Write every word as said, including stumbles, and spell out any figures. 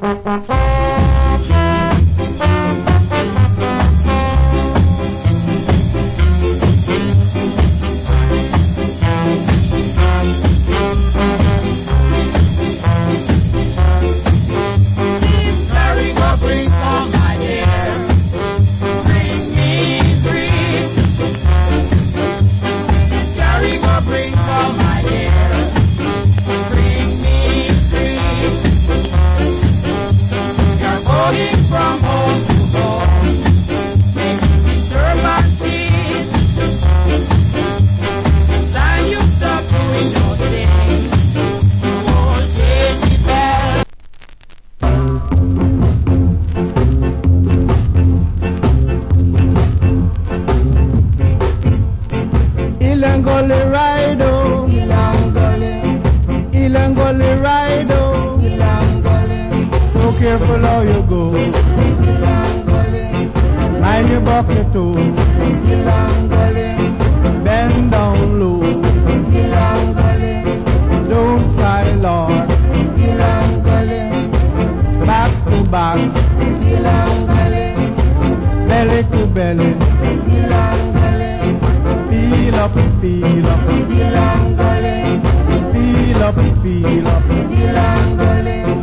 Ilangoli rido, Ilangoli, Ilangoli rido, Ilangoli. So careful how you go, Ilangoli. Mind your buckle too, Ilangoli. Bend down low, Ilangoli. Don't cry, Lord, Ilangoli. Back to back, Ilangoli. Belly to belly, Ilangoli. Feel up, feel up, feel up, feel up, feel